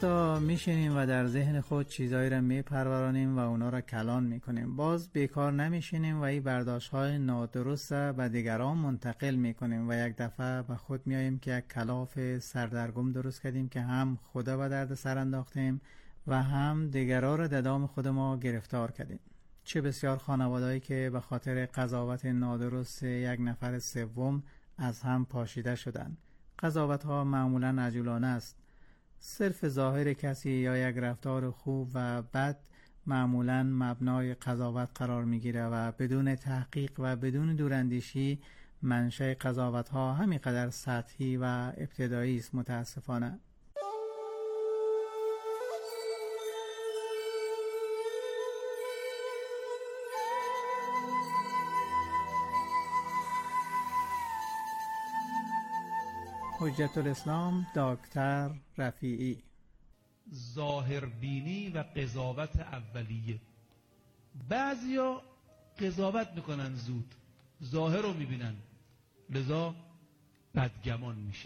تا میشینیم و در ذهن خود چیزایی را میپرورانیم و اونا را کلان میکنیم. باز بیکار نمیشینیم و این برداشت‌های نادرست به دیگران منتقل میکنیم و یک دفعه به خود میاییم که یک کلاف سردرگم درست کردیم که هم خدا به درد سر انداختیم و هم دیگران را در دام خود ما گرفتار کردیم. چه بسیار خانوادهایی که به خاطر قضاوت نادرست یک نفر سوم از هم پاشیده شدند. قضاوت‌ها معمولاً عجولانه است. صرف ظاهر کسی یا یک رفتار خوب و بد معمولاً مبنای قضاوت قرار میگیره و بدون تحقیق و بدون دوراندیشی منشأ قضاوت‌ها همینقدر سطحی و ابتدایی است. متاسفانه حجت الاسلام دکتر رفیعی: ظاهربینی و قضاوت اولیه. بعضیا قضاوت میکنن زود، ظاهر رو میبینن، لذا بدگمان میشن.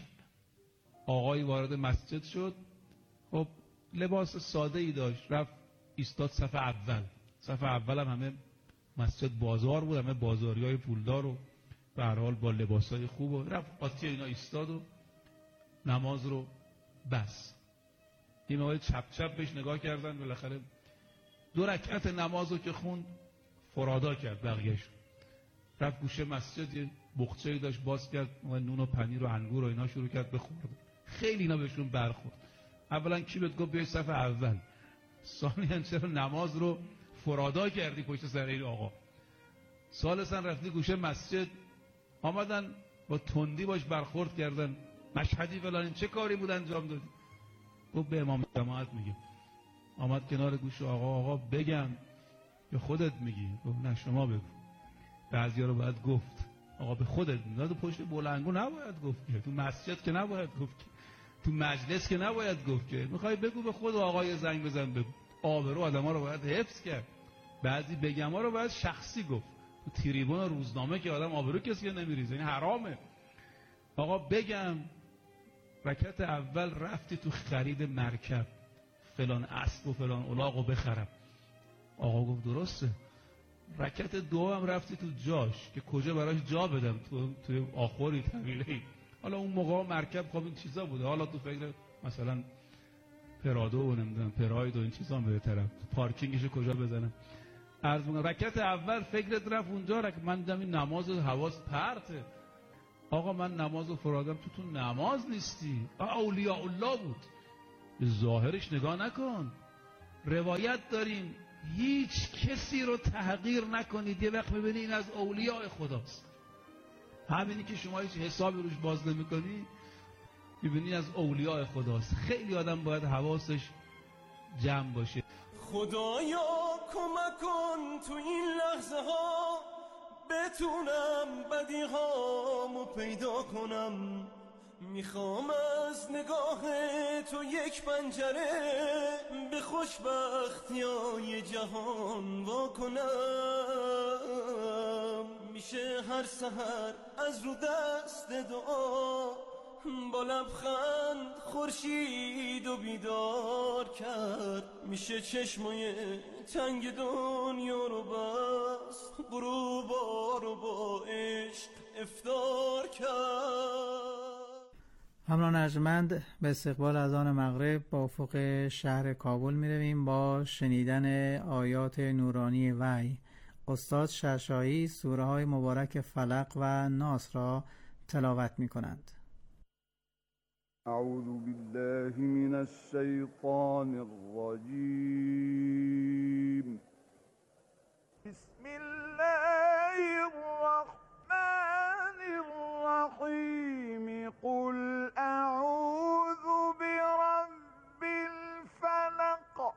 آقای وارد مسجد شد، خب لباس ساده ای داشت، رفت ایستاد صف اول. صف اول هم همه مسجد بازار بود، همه بازاری های پولدار و به هر حال با لباس های خوب و رفت قاطی اینا ایستاد و نماز رو بس. این آقای چپ چپ بهش نگاه کردن، بالاخره 2 رکعت نماز رو که خوند فرادا کرد، بقیه شد. رفت گوشه مسجد یه بخچه‌ای داشت باز کرد، نون و پنیر و انگور و اینا شروع کرد بخورد. خیلی اینا بهشون برخورد. اولا کی بهت گفت بیای صف اول؟ ثانیاً چرا نماز رو فرادا کردی پشت سر این آقا؟ ثالثاً رفتی گوشه مسجد، آمدن با تندی باش برخورد کردن، مشهدی فلان، چه کاری بود انجام دادی؟ گفت به امام جماعت میگه. آمد کنار گوش آقا بگم به خودت میگی؟ گفت نه شما بگو. بعضیا رو باید گفت آقا به خودت میگی، تو پشت بلنگو نباید گفت که، تو مسجد که نباید گفت که، تو مجلس که نباید گفت که، میخوای بگو به خود آقای زنگ بزن بگو. آبرو آدما رو باید حفظ کرد. بعضی بگما رو باید شخصی گفت. تو تریبون و روزنامه که آدم آبرو کسی نمیریزه، این حرامه. آقا بگم رکعت اول رفتی تو خرید مرکب، فلان اسب و فلان الاغو بخرم. آقا گفت درسته. رکعت دو هم رفتی تو جاش که کجا براش جا بدم، تو آخوری طویله‌ای. حالا اون موقع مرکب خب این چیزا بوده، حالا تو فکر مثلا پرادو و نمیدونم پراید و این چیزا هم به طرف پارکینگشو کجا بزنم. عرض می‌کنم رکعت اول فکرت رفت اونجا، من دیدم این نماز حواس پرته. آقا من نمازو فرادم، تو نماز نیستی. اولیاء الله بود. به ظاهرش نگاه نکن. روایت داریم هیچ کسی رو تحقیر نکنید، یه وقت میبینی این از اولیاء خداست. همینی که شما هیچ حسابی روش باز نمی‌کنی میبینی از اولیاء خداست. خیلی آدم باید حواسش جمع باشه. خدایا کمک کن تو این لحظه ها بتونم بدیهامو پیدا کنم. میخوام از نگاه تو یک پنجره به خوشبختیای جهان وا کنم. میشه هر سحر از رو دست دعا با لبخند خورشید و بیدار کرد. میشه چشمای تنگ دنیا رو بست، غروبا رو با عشق افطار کرد. همراهان ارجمند، به استقبال اذان مغرب با افق شهر کابل می رویم با شنیدن آیات نورانی وحی. استاد شرشایی سوره های مبارک فلق و ناس را تلاوت می کنند. اعوذ بالله من الشیطان الرجیم. بسم الله الرحمن الرحیم. قل اعوذ برب الفلق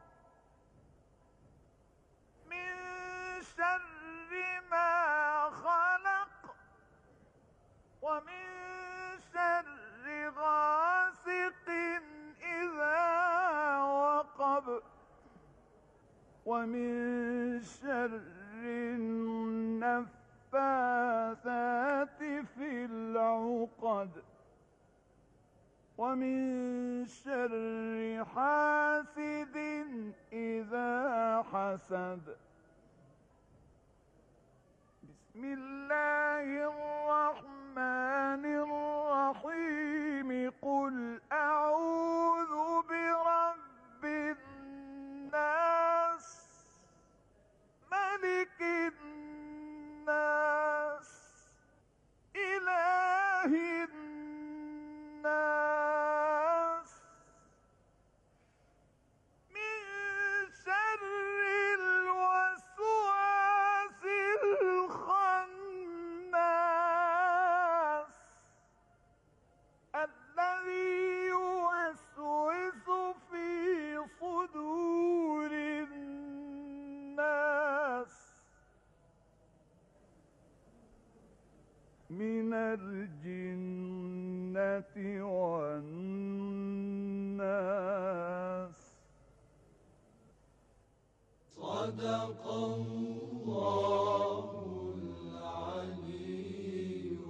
من شر ما خلق ومن شر غاسق إذا وقب ومن شر النفاثات في العقد ومن شر حاسد إذا حسد. بسم الله الرحمن الرحيم. قل أعوذ برب الناس ملك الناس إله الناس من شر الوسواس الخناس الذي يوسوس في صدور الناس من الجنة والناس. صدق الله العلي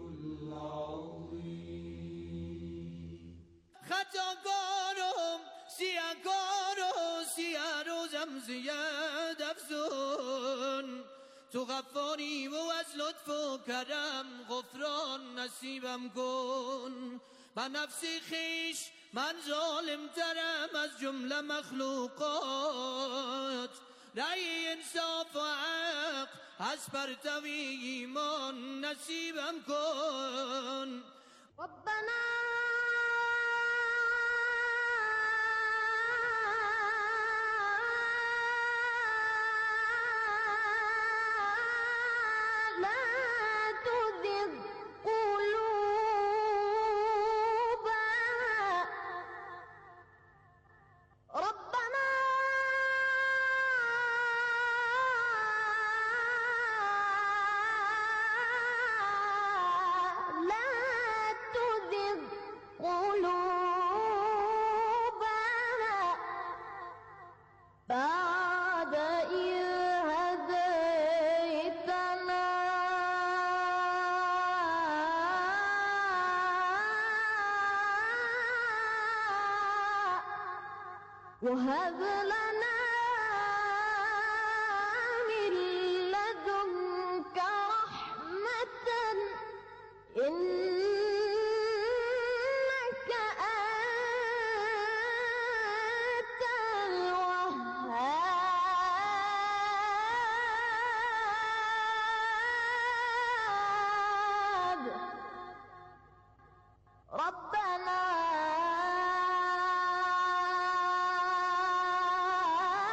العظيم. خطاکارم سیاکارم سیه روزم زیاد افزون تو غفاری و از لطف و کرم غفران نصیبم کن. من نفسی خیش من ظالم ترم از جمله مخلوقات رأی انصاف و حق از پرتوی ایمان نصیبم کن. ربنا بعد إذ هديتنا وهب لنا من لدنك رحمة إنك أنت الوهاب. ربنا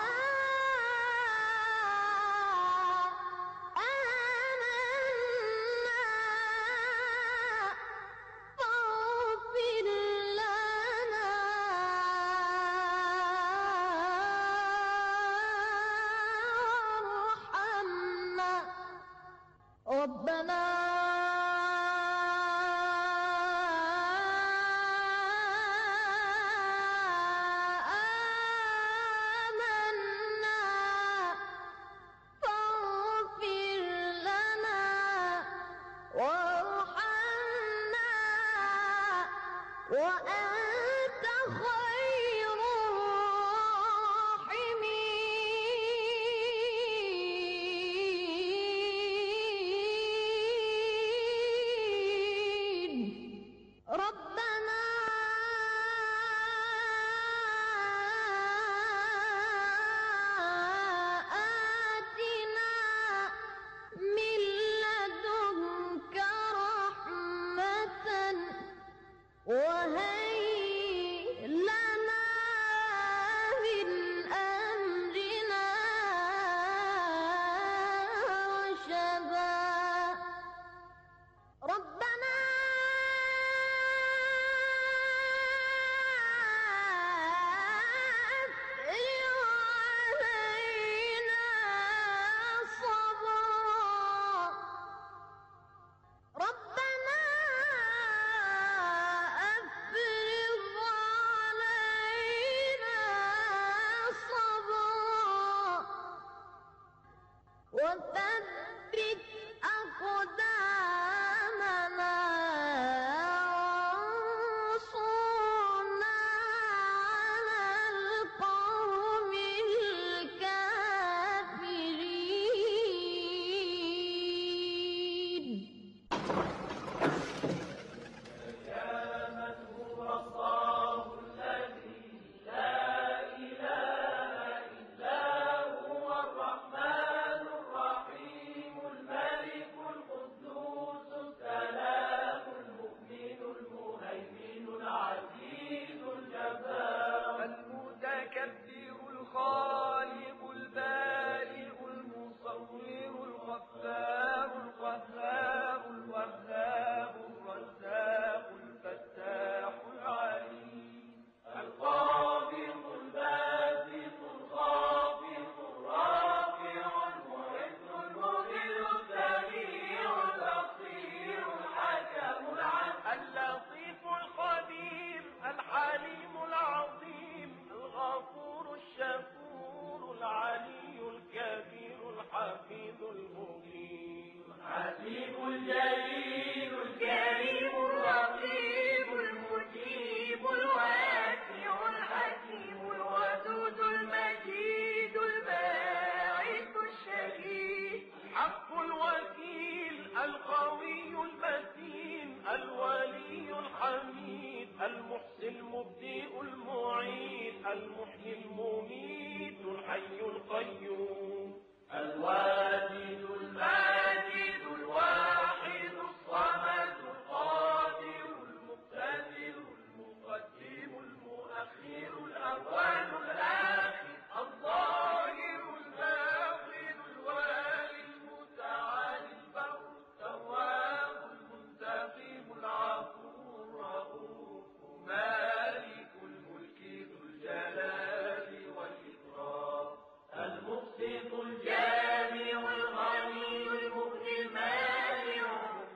المحيي المميت الحي القيوم الواجد الماجد الواحد الصمد القادر المقتدر المقدم المؤخر الأول الآخر الظاهر الباطن الوالي المتعالي البر التواب المنتقم العفو الرؤوف مالك الملك ذو الجلال والإكرام المقسط الجامع الغني المغني المانع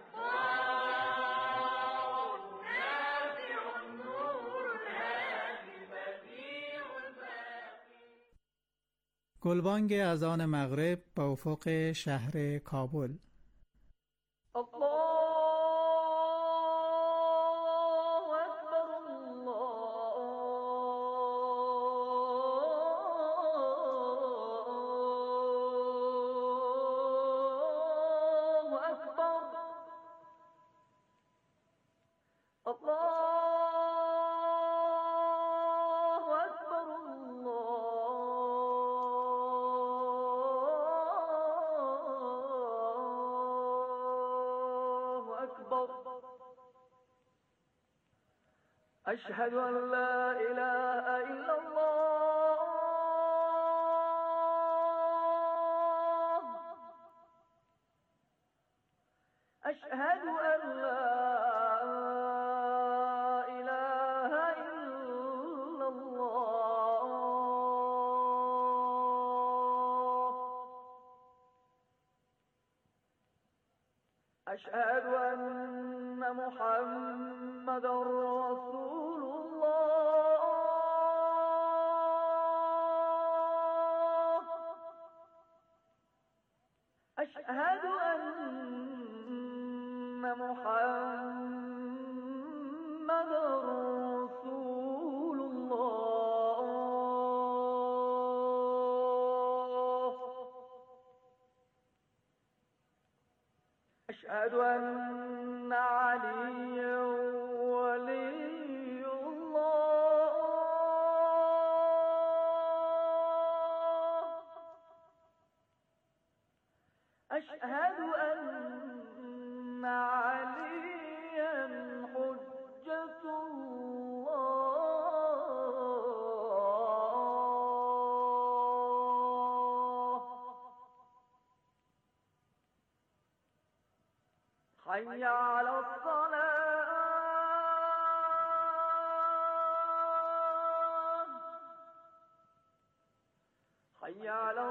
الضار النافع النور الهادي البديع الباقي. گلبانگ اذان مغرب به افق شهر کابل. أشهد أن لا إله إلا الله أشهد أن لا إله إلا الله أشهد أن محمدا رسول الله أشهد أن محمدا رسول الله أشهد أن عليا ولي الله أشهد أن عليا حجة الله حي على الصلاة حي على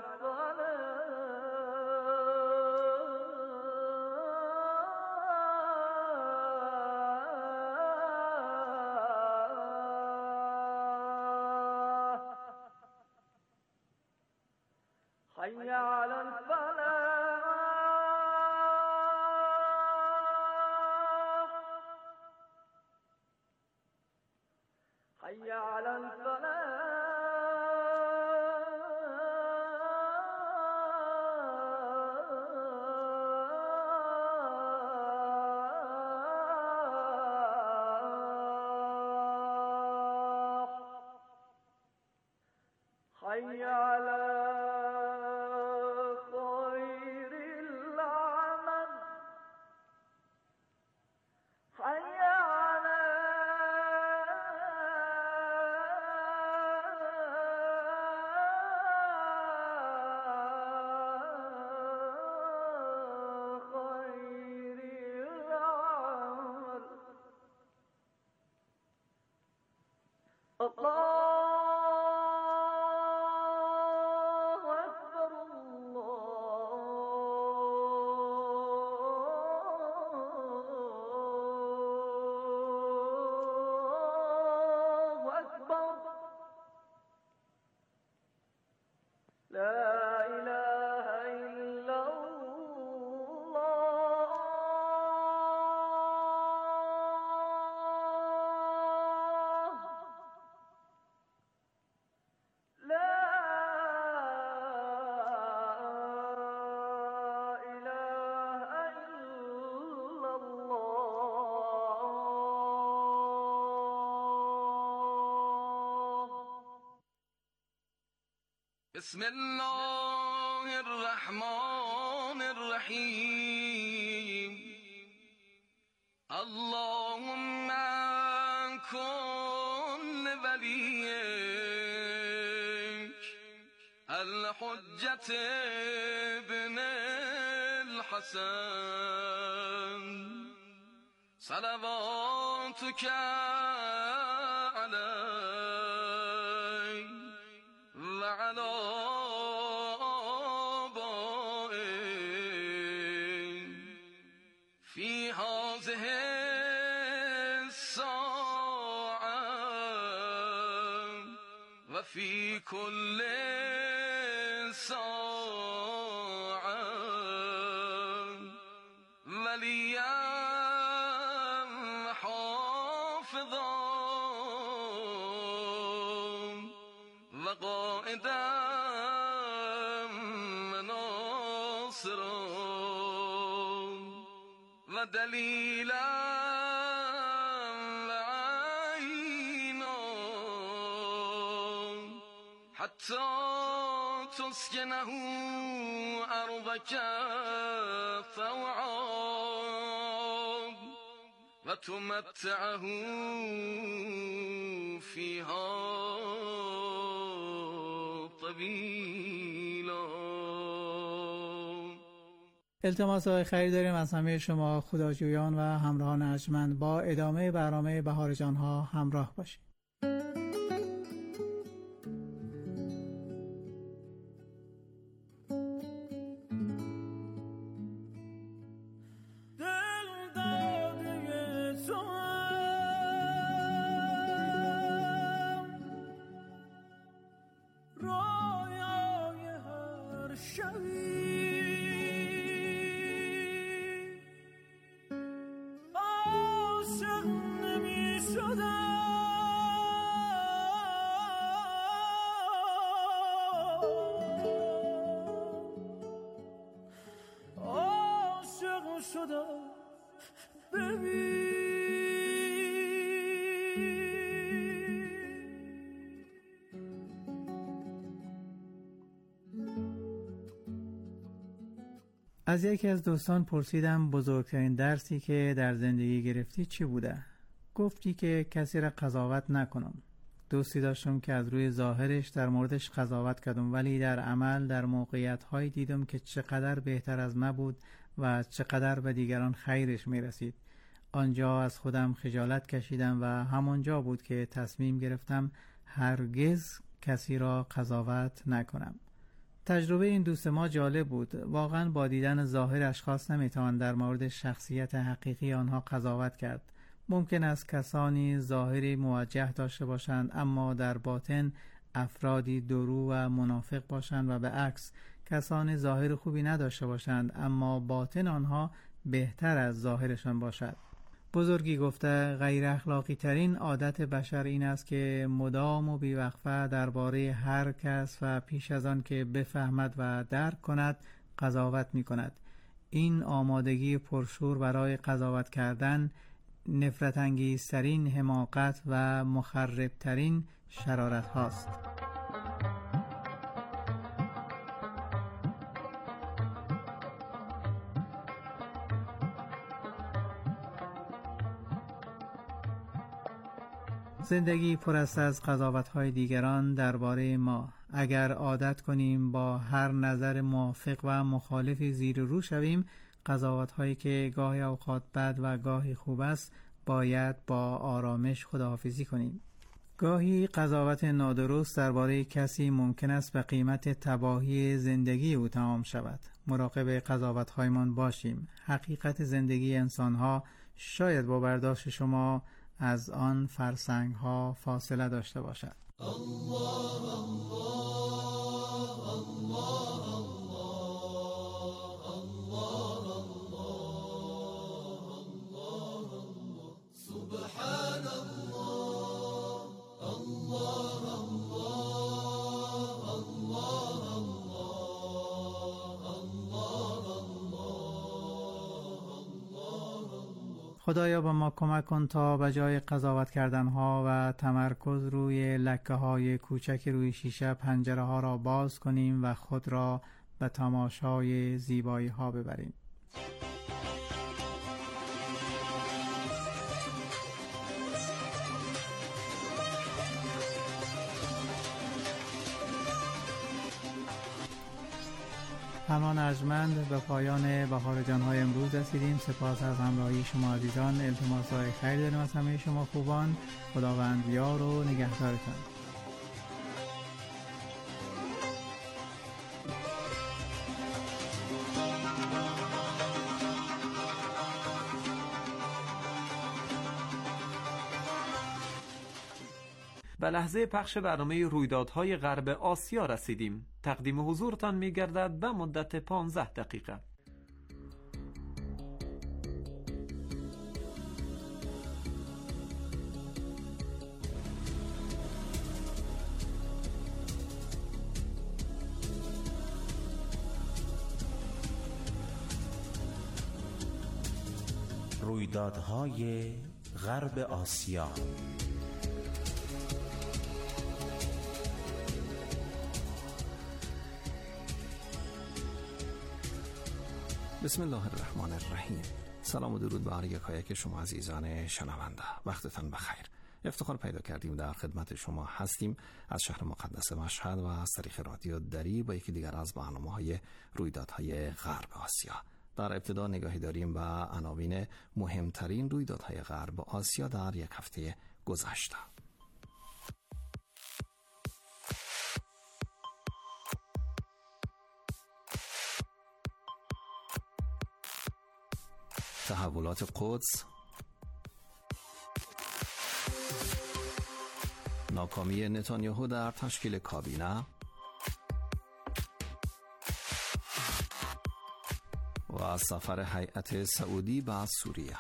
الصلاة حي على الفلاح حي على الفلاح حي على خير العمل حي على خير العمل الله أكبر الله أكبر لا إله إلا الله لا إله إلا الله بسم الله الرحمن الرحیم اللهم کن لولیک الحجة ابن الحسن صلواتك علیه و علی آبائه فی هذه الساعة و فی کل ساعة ولیا و حافظا و قائدا و ناصرا و دلیلا و عینا حتی تسکنه ارضک طوعا و تمتعه فیها طویلا. التماس های خیر داریم از همه شما خداجویان و همراهان ارجمند. با ادامه برنامه بهار جانها همراه باشید. از یکی از دوستان پرسیدم بزرگترین درسی که در زندگی گرفتی چی بوده؟ گفتی که کسی را قضاوت نکنم. دوستی داشتم که از روی ظاهرش در موردش قضاوت کردم، ولی در عمل در موقعیت‌هایی دیدم که چقدر بهتر از من بود و چقدر به دیگران خیرش میرسید. آنجا از خودم خجالت کشیدم و همانجا بود که تصمیم گرفتم هرگز کسی را قضاوت نکنم. تجربه این دوست ما جالب بود. واقعا با دیدن ظاهر اشخاص نمیتوان در مورد شخصیت حقیقی آنها قضاوت کرد. ممکن است کسانی ظاهری موجه داشته باشند اما در باطن افرادی درو و منافق باشند و به عکس کسانی ظاهر خوبی نداشته باشند اما باطن آنها بهتر از ظاهرشان باشد. بزرگی گفته غیر اخلاقی ترین عادت بشر این است که مدام و بیوقفه درباره هر کس و پیش از آن که بفهمد و درک کند قضاوت می کند. این آمادگی پرشور برای قضاوت کردن نفرت انگیزترین حماقت و مخربترین شرارت هاست. زندگی پر است از قضاوت‌های دیگران درباره ما. اگر عادت کنیم با هر نظر موافق و مخالفی زیر رو شویم، قضاوت‌هایی که گاهی اوقات بد و گاهی خوب است، باید با آرامش خداحافظی کنیم. گاهی قضاوت نادرست درباره کسی ممکن است به قیمت تباهی زندگی او تمام شود. مراقب قضاوت‌هایمان باشیم. حقیقت زندگی انسان‌ها شاید با برداشت شما از آن فرسنگ ها فاصله داشته باشد. الله الله الله الله الله الله سبحان الله الله الله الله الله. خدایا به ما کمک کن تا به جای قضاوت کردن ها و تمرکز روی لکه های کوچک روی شیشه پنجره ها را باز کنیم و خود را به تماشای زیبایی ها ببریم. همان ارجمند به پایان بهار جان‌های امروز رسیدیم. سپاس از همراهی شما عزیزان. التماس‌های خیر داریم از همه شما خوبان. خداوند یار و نگهدارتان. به لحظه پخش برنامه رویدادهای غرب آسیا رسیدیم. تقدیم حضورتان می گردد به مدت 15 دقیقه. رویدادهای غرب آسیا. بسم الله الرحمن الرحیم. سلام و درود بر یکایک شما عزیزان شنونده. وقتتان بخیر. افتخار پیدا کردیم در خدمت شما هستیم از شهر مقدس مشهد و از طریق رادیو دری با یکی دیگر از برنامه‌های رویدادهای غرب آسیا. در ابتدا نگاهی داریم به عناوین مهمترین رویدادهای غرب آسیا در یک هفته گذشته. تحولات قدس، ناکامی نتانیاهو در تشکیل کابینه و سفر هیئت سعودی به سوریه.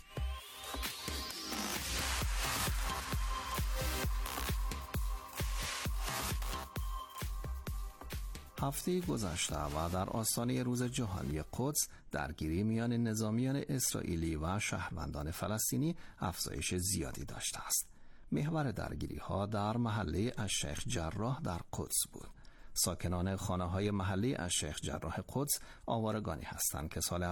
هفته گذشته و در آستانه روز جهانی قدس درگیری میان نظامیان اسرائیلی و شهروندان فلسطینی افزایش زیادی داشته است. محور درگیری ها در محله الشیخ جراح در قدس بود. ساکنان خانه های محله الشیخ جراح قدس آوارگانی هستند که سال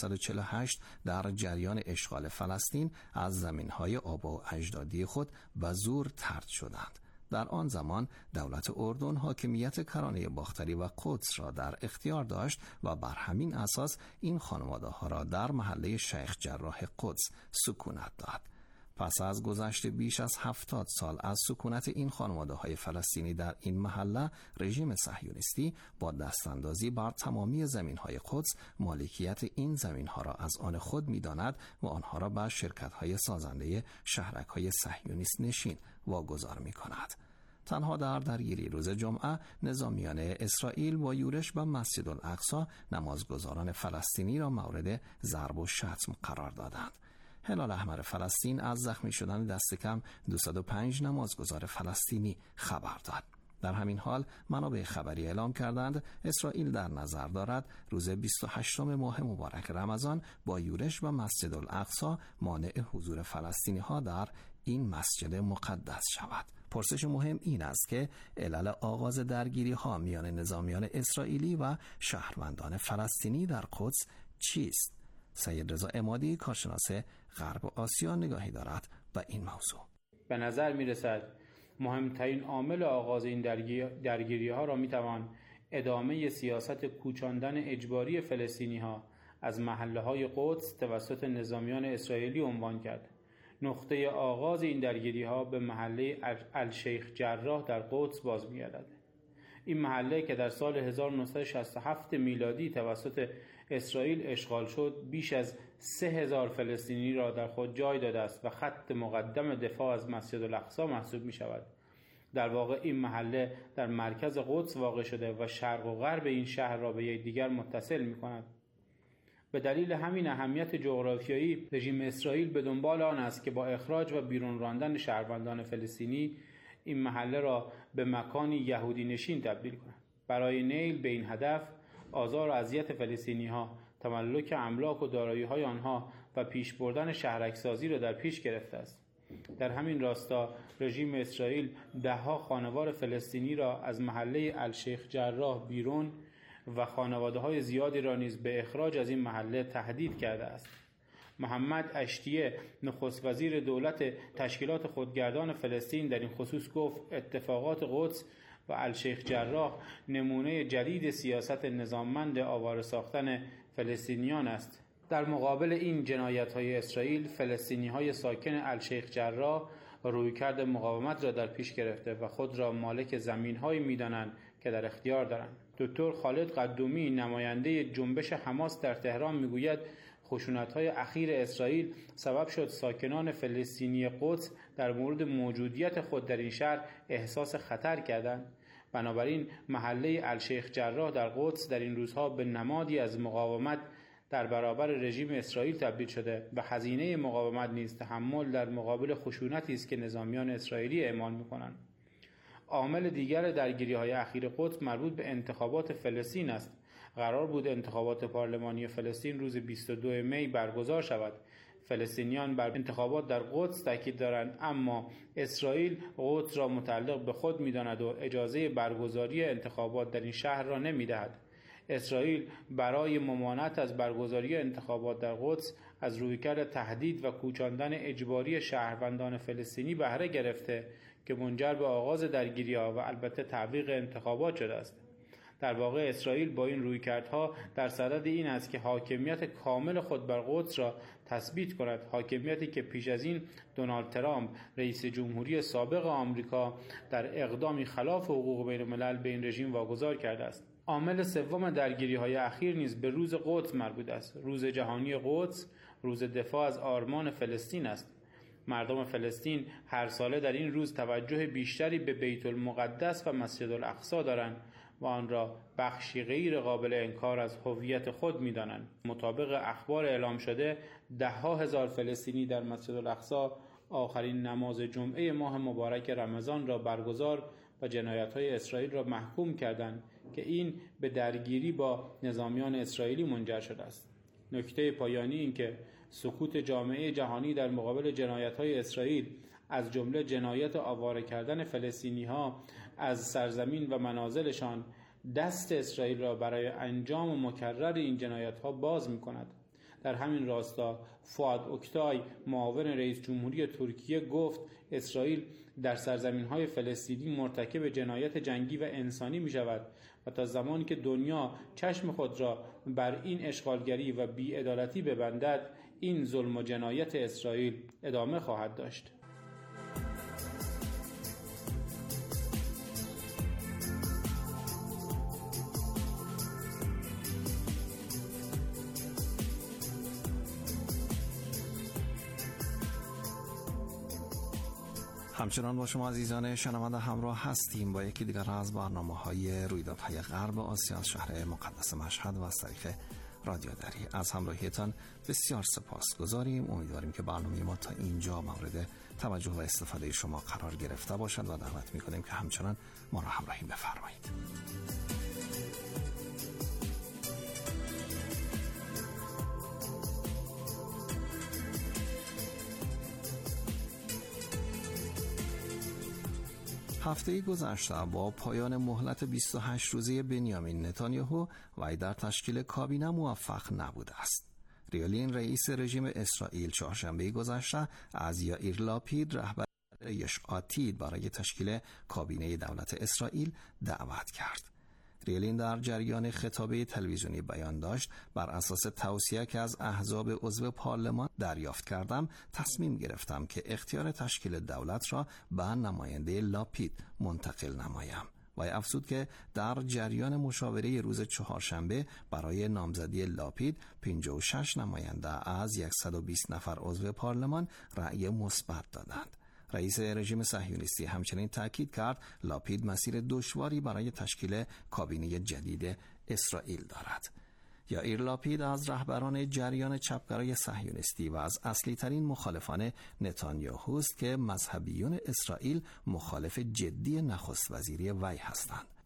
1948 در جریان اشغال فلسطین از زمین های آبا و اجدادی خود به زور طرد شدند. در آن زمان دولت اردن حاکمیت کرانه باختری و قدس را در اختیار داشت و بر همین اساس این خانواده ها را در محله شیخ جراح قدس سکونت داد. پس از گذشت بیش از 70 سال از سکونت این خانواده های فلسطینی در این محله، رژیم صهیونیستی با دستاندازی بر تمامی زمین های قدس مالکیت این زمین ها را از آن خود می داند و آنها را به شرکت های سازنده شهرک های صهیونیست نشین واگذار می کند. تنها در درگیری روز جمعه نظامیان اسرائیل با یورش به مسجد الاقصی نمازگزاران فلسطینی را مورد ضرب و شتم قرار دادند. هلال احمر فلسطین از زخمی شدن دست کم 205 نمازگزار فلسطینی خبر داد. در همین حال منابع خبری اعلام کردند اسرائیل در نظر دارد روز 28 ماه مبارک رمضان با یورش و مسجد الاقصی مانع حضور فلسطینی ها در این مسجد مقدس شود. پرسش مهم این است که علل آغاز درگیری ها میان نظامیان اسرائیلی و شهروندان فلسطینی در قدس چیست؟ سید رضا عمادی کارشناس غرب آسیا نگاهی دارد به این موضوع. به نظر می رسد مهمترین عامل آغاز این درگیری ها را می توان ادامه سیاست کوچاندن اجباری فلسطینی ها از محله های قدس توسط نظامیان اسرائیلی عنوان کرد. نقطه آغاز این درگیری ها به محله الشیخ جراح در قدس باز می گردد. این محله که در سال 1967 میلادی توسط اسرائیل اشغال شد، بیش از 3000 فلسطینی را در خود جای داده است و خط مقدم دفاع از مسجد الاقصی محسوب می شود. در واقع این محله در مرکز قدس واقع شده و شرق و غرب این شهر را به یکدیگر متصل می کند. به دلیل همین اهمیت جغرافیایی، رژیم اسرائیل به دنبال آن است که با اخراج و بیرون راندن شهروندان فلسطینی این محله را به مکانی یهودی نشین تبدیل کند. برای نیل به این هدف، آزار و اذیت فلسطینی ها، تملک املاک و دارایی های آنها و پیش بردن شهرک‌سازی را در پیش گرفته است. در همین راستا رژیم اسرائیل ده‌ها خانوار فلسطینی را از محله الشیخ جراح بیرون و خانواده‌های زیادی را نیز به اخراج از این محله تهدید کرده است. محمد اشتیه نخست وزیر دولت تشکیلات خودگردان فلسطین در این خصوص گفت اتفاقات قدس و الشیخ جراح نمونه جدید سیاست نظاممند آواره ساختن فلسطینیان است. در مقابل این جنایت‌های اسرائیل، فلسطینی‌های ساکن الشیخ جراح رویکرد مقاومت را در پیش گرفته و خود را مالک زمین‌هایی می‌دانند که در اختیار دارند. دکتر خالد قدومی نماینده جنبش حماس در تهران می‌گوید خشونت‌های اخیر اسرائیل سبب شد ساکنان فلسطینی قدس در مورد موجودیت خود در این شهر احساس خطر کردند. بنابراین محله الشیخ جراح در قدس در این روزها به نمادی از مقاومت در برابر رژیم اسرائیل تبدیل شده و هزینه مقاومت نیز تحمل در مقابل خشونتی است که نظامیان اسرائیلی اعمال می‌کنند. عامل دیگر درگیری‌های اخیر قدس مربوط به انتخابات فلسطین است. قرار بود انتخابات پارلمانی فلسطین روز 22 می برگزار شود. فلسطینیان بر انتخابات در قدس تاکید دارند، اما اسرائیل قدس را متعلق به خود می‌داند و اجازه برگزاری انتخابات در این شهر را نمی‌دهد. اسرائیل برای ممانعت از برگزاری انتخابات در قدس از رویکرد تهدید و کوچاندن اجباری شهروندان فلسطینی بهره گرفته که منجر به آغاز درگیری‌ها و البته تعویق انتخابات شده است. در واقع اسرائیل با این رویکردها در صدد این است که حاکمیت کامل خود بر قدس را تثبیت کند، حاکمیتی که پیش از این دونالد ترامپ رئیس جمهوری سابق آمریکا در اقدامی خلاف حقوق بین الملل به این رژیم واگذار کرده است. عامل سوم درگیری‌های اخیر نیز به روز قدس مربوط است. روز جهانی قدس روز دفاع از آرمان فلسطین است. مردم فلسطین هر ساله در این روز توجه بیشتری به بیت المقدس و مسجد الاقصی دارند و آن را بخشی غیر قابل انکار از هویت خود می‌دانند. مطابق اخبار اعلام شده، ده‌ها هزار فلسطینی در مسجد الاقصی آخرین نماز جمعه ماه مبارک رمضان را برگزار و جنایت‌های اسرائیل را محکوم کردند که این به درگیری با نظامیان اسرائیلی منجر شده است. نکته پایانی این که سکوت جامعه جهانی در مقابل جنایت‌های اسرائیل، از جمله جنایت آواره کردن فلسطینی‌ها از سرزمین و منازلشان، دست اسرائیل را برای انجام مکرر این جنایت‌ها باز می‌کند. در همین راستا فؤاد اوکتای معاون رئیس جمهوری ترکیه گفت اسرائیل در سرزمین‌های فلسطینی مرتکب جنایت جنگی و انسانی می‌شود و تا زمانی که دنیا چشم خود را بر این اشغالگری و بی‌عدالتی ببندد، این ظلم و جنایت اسرائیل ادامه خواهد داشت. همچنان با شما عزیزان شنونده همراه هستیم با یکی دیگر از برنامه‌های رویدادهای غرب آسیا از شهر مقدس مشهد و از طریق رادیو دری. از همراهیتان بسیار سپاسگزاریم. امیدواریم که برنامه ما تا اینجا مورد توجه و استفاده شما قرار گرفته باشد و دعوت می‌کنیم که همچنان ما را همراهی بفرمایید. هفته گذشته با پایان مهلت 28 روزه بنیامین نتانیاهو وی در تشکیل کابینه موفق نبوده است. ریولین رئیس رژیم اسرائیل چهارشنبه گذشته از یائیر لاپید رهبر یش آتید برای تشکیل کابینه دولت اسرائیل دعوت کرد. ریولین در جریان خطابه تلویزیونی بیان داشت بر اساس توصیه که از احزاب عضو پارلمان دریافت کردم تصمیم گرفتم که اختیار تشکیل دولت را به نماینده لاپید منتقل نمایم. و افزود که در جریان مشاوره روز چهارشنبه برای نامزدی لاپید 56 نماینده از 120 نفر عضو پارلمان رأی مثبت دادند. رئیس رژیم صهیونیستی همچنین تاکید کرد لاپید مسیر دشواری برای تشکیل کابینه جدید اسرائیل دارد. یائیر لاپید از رهبران جریان چپگرای صهیونیستی و از اصلی ترین مخالفان نتانیاهو است که مذهبیون اسرائیل مخالف جدی نخست وزیری وی هستند.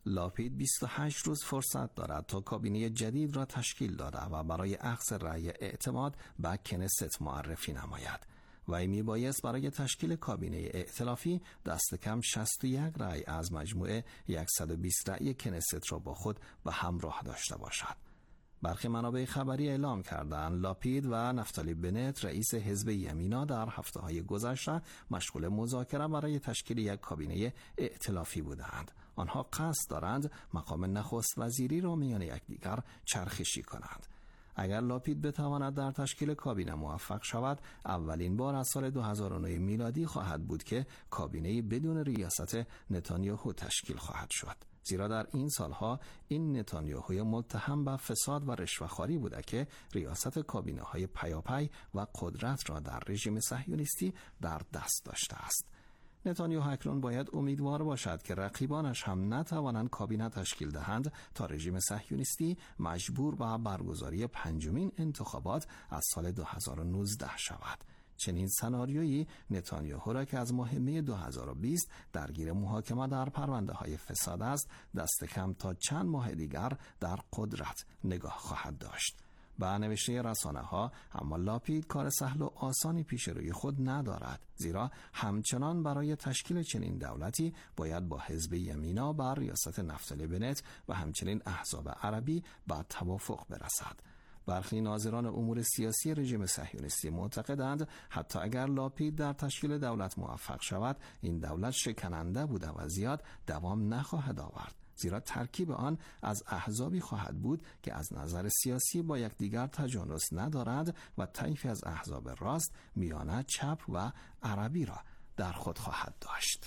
لاپید 28 روز فرصت دارد تا کابینه جدید را تشکیل داده و برای اخذ رأی اعتماد به کنست معرفی نماید. وی میبایست برای تشکیل کابینه ائتلافی دست کم 61 رأی از مجموعه 120 رأی کنست را با خود به همراه داشته باشد. برخی منابع خبری اعلام کردند لاپید و نفتالی بنت رئیس حزب یمینا در هفته‌های گذشته مشغول مذاکره برای تشکیل یک کابینه ائتلافی بودند. آنها قصد دارند مقام نخست وزیری را میان یکدیگر چرخشی کنند. اگر لاپید بتواند در تشکیل کابینه موفق شود، اولین بار از سال 2009 میلادی خواهد بود که کابینه بدون ریاست نتانیاهو تشکیل خواهد شد. زیرا در این سالها این نتانیاهوی متهم به فساد و رشوه‌خواری بوده که ریاست کابینه‌های پیاپی و قدرت را در رژیم صهیونیستی در دست داشته است. نتانیاهو اکنون باید امیدوار باشد که رقیبانش هم نتوانند کابینه تشکیل دهند تا رژیم صهیونیستی مجبور به برگزاری پنجمین انتخابات از سال 2019 شود. چنین سناریویی نتانیاهو را که از ماه می 2020 درگیر محاکمه در پرونده‌های فساد است، دست کم تا چند ماه دیگر در قدرت نگاه خواهد داشت. به نوشته رسانه‌ها، اما لاپید کار سهل و آسانی پیش روی خود ندارد، زیرا همچنان برای تشکیل چنین دولتی باید با حزب یمینا بر ریاست نفتالی بنت و همچنین احزاب عربی به توافق برسد. برخی ناظران امور سیاسی رژیم صهیونیستی معتقدند حتی اگر لاپید در تشکیل دولت موفق شود، این دولت شکننده بوده و زیاد دوام نخواهد آورد، زیرا ترکیب آن از احزابی خواهد بود که از نظر سیاسی با یکدیگر تجانس ندارند و طیفی از احزاب راست، میانه، چپ و عربی را در خود خواهد داشت.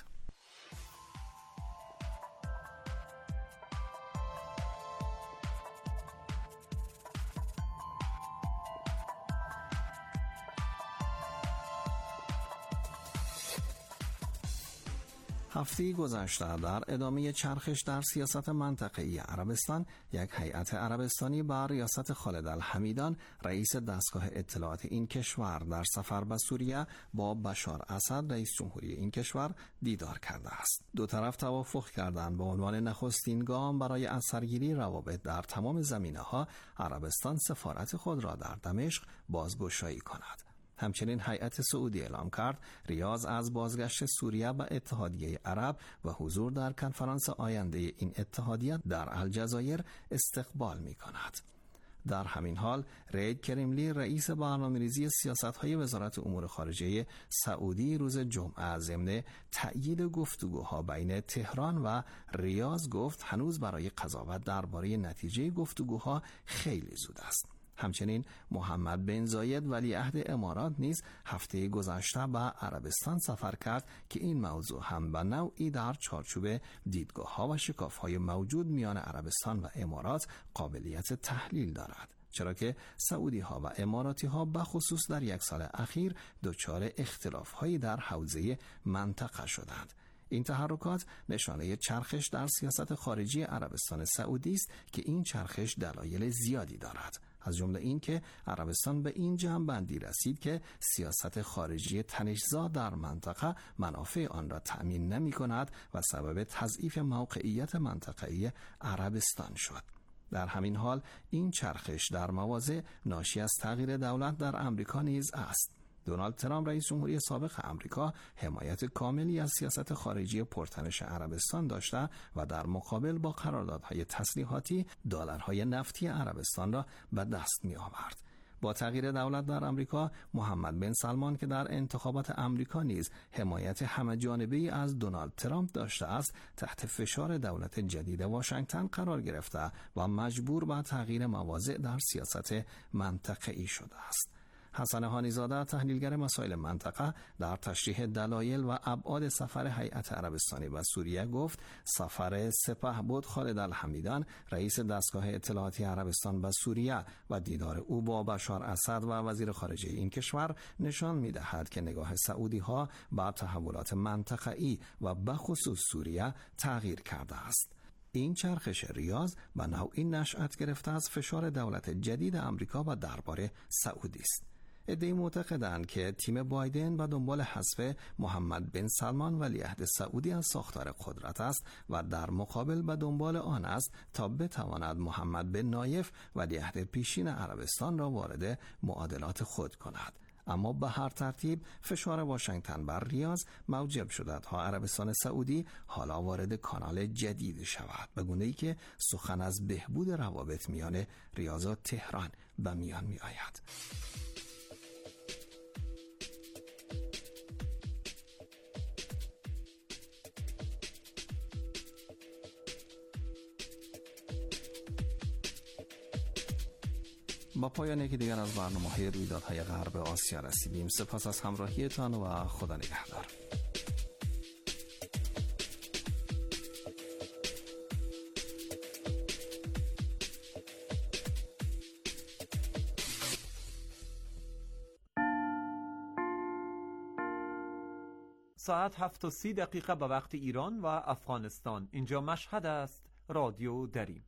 هفته گذشته در ادامه چرخش در سیاست منطقه‌ای عربستان، یک هیئت عربستانی با ریاست خالد الحمیدان رئیس دستگاه اطلاعات این کشور در سفر به سوریه با بشار اسد رئیس جمهوری این کشور دیدار کرده است. دو طرف توافق کردند به عنوان نخستین گام برای اثرگیری روابط در تمام زمینه‌ها عربستان سفارت خود را در دمشق بازگشایی کند. همچنین هیئت سعودی اعلام کرد ریاض از بازگشت سوریه به اتحادیه عرب و حضور در کنفرانس آینده این اتحادیه در الجزایر استقبال می کند. در همین حال رید کریملی رئیس برنامه‌ریزی سیاست‌های وزارت امور خارجه سعودی روز جمعه ضمن تأیید گفتگوها بین تهران و ریاض گفت هنوز برای قضاوت درباره نتیجه گفتگوها خیلی زود است. همچنین محمد بن زاید ولیعهد امارات نیز هفته گذشته به عربستان سفر کرد که این موضوع هم به نوعی در چارچوب دیدگاه‌ها و شکاف‌های موجود میان عربستان و امارات قابلیت تحلیل دارد، چرا که سعودی‌ها و اماراتی‌ها بخصوص در یک سال اخیر دچار اختلاف‌هایی در حوزه منطقه شدند. این تحرکات نشانه چرخش در سیاست خارجی عربستان سعودی است که این چرخش دلایل زیادی دارد، از جمله این که عربستان به این جمع‌بندی رسید که سیاست خارجی تنش‌زا در منطقه منافع آن را تأمین نمی‌کند و سبب تضعیف موقعیت منطقه‌ای عربستان شد. در همین حال این چرخش در مواضع ناشی از تغییر دولت در امریکا نیز است. دونالد ترامپ رئیس جمهوری سابق آمریکا حمایت کاملی از سیاست خارجی پرتنش عربستان داشته و در مقابل با قراردادهای تسلیحاتی دلارهای نفتی عربستان را به دست می آورد. با تغییر دولت در آمریکا، محمد بن سلمان که در انتخابات آمریکا نیز حمایت همه‌جانبه‌ای از دونالد ترامپ داشته است، تحت فشار دولت جدید واشنگتن قرار گرفته و مجبور به تغییر مواضع در سیاست منطقه‌ای شده است. حسن هانیزاده تحلیلگر مسائل منطقه در تشریح دلایل و ابعاد سفر هیئت عربستانی به سوریه گفت سفر سپهبد خالد الحمیدان رئیس دستگاه اطلاعاتی عربستان به سوریه و دیدار او با بشار اسد و وزیر خارجه این کشور نشان می‌دهد که نگاه سعودی‌ها به تحولات منطقه‌ای و بخصوص سوریه تغییر کرده است. این چرخش ریاض به نوعی نشأت گرفته از فشار دولت جدید آمریکا و دربار سعودی است. عده‌ای معتقدند که تیم بایدن به دنبال حذف محمد بن سلمان ولیعهد سعودی از ساختار قدرت است و در مقابل به دنبال آن است تا بتواند محمد بن نایف ولیعهد پیشین عربستان را وارد معادلات خود کند. اما به هر ترتیب فشار واشنگتن بر ریاض موجب شده تا عربستان سعودی حالا وارد کانال جدید شود، به گونه‌ای که سخن از بهبود روابط میان ریاض و تهران به میان می آید. با پایان یکی دیگر از برنامه‌های رویدادهای غرب آسیا رسیدیم. سپاس از همراهیتان و خدا نگهدار. ساعت 7:30 به وقت ایران و افغانستان. اینجا مشهد است. رادیو دریم.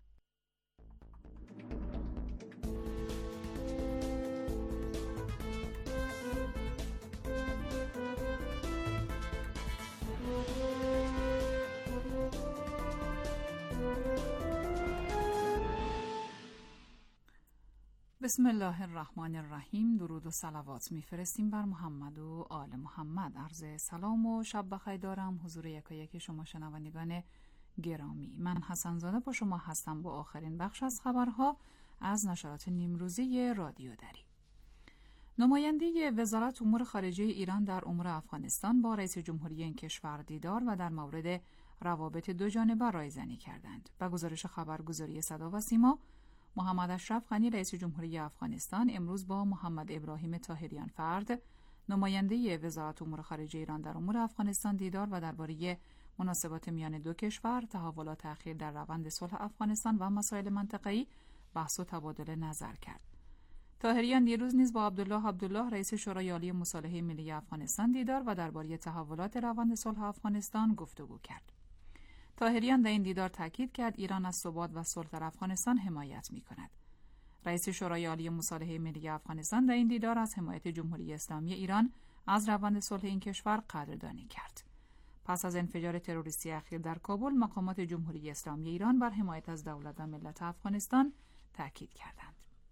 بسم الله الرحمن الرحیم. درود و صلوات میفرستیم بر محمد و آل محمد. عرض سلام و شب بخیر دارم حضور یکایک شما شنوندگان گرامی. من حسن زاده با شما هستم با آخرین بخش از خبرها از نشرات نیمروزی رادیو دری. نماینده وزارت امور خارجه ایران در امور افغانستان با رئیس جمهوری این کشور دیدار و در مورد روابط دو جانبه رایزنی کردند. به گزارش خبرگزاری صدا و سیما، محمد اشرف غنی رئیس جمهوری افغانستان امروز با محمد ابراهیم طاهریان فرد نماینده وزارت امور خارجه ایران در امور افغانستان دیدار و درباره مناسبات میان دو کشور، تحولات اخیر در روند صلح افغانستان و مسائل منطقه‌ای بحث و تبادل نظر کرد. طاهریان دیروز نیز با عبدالله رئیس شورای عالی مصالحه ملی افغانستان دیدار و درباره تحولات روند صلح افغانستان گفتگو کرد. طاهریان در این دیدار تاکید کرد ایران از ثبات و صلح در افغانستان حمایت می‌کند. رئیس شورای عالی مصالحه ملی افغانستان در این دیدار از حمایت جمهوری اسلامی ایران از روند صلح این کشور قدردانی کرد. پس از انفجار تروریستی اخیر در کابل، مقامات جمهوری اسلامی ایران بر حمایت از دولت و ملت افغانستان تاکید کردند.